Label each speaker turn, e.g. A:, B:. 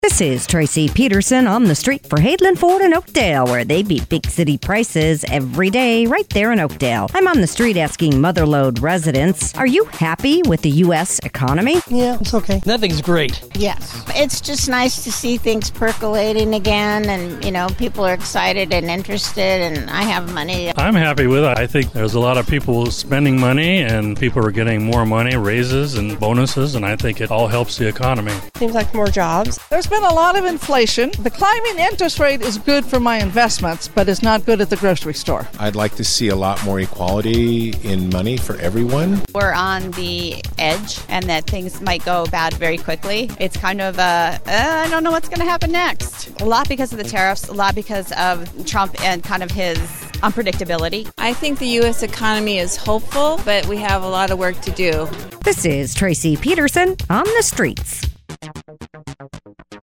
A: This is Tracy Peterson on the street for Hadeland Ford in Oakdale, where they beat big city prices every day right there in Oakdale. I'm on the street asking Motherlode residents, are you happy with the U.S. economy?
B: Yeah, it's okay.
C: Nothing's great.
D: Yes. It's just nice to see things percolating again and, people are excited and interested and I have money.
E: I'm happy with it. I think there's a lot of people spending money and people are getting more money, raises and bonuses, and I think it all helps the economy.
F: Seems like more jobs.
G: There's been a lot of inflation. The climbing interest rate is good for my investments, but it's not good at the grocery store.
H: I'd like to see a lot more equality in money for everyone.
I: We're on the edge and that things might go bad very quickly. It's kind of I don't know what's going to happen next. A lot because of the tariffs, a lot because of Trump and kind of his unpredictability.
F: I think the U.S. economy is hopeful, but we have a lot of work to do.
A: This is Tracy Peterson on the streets.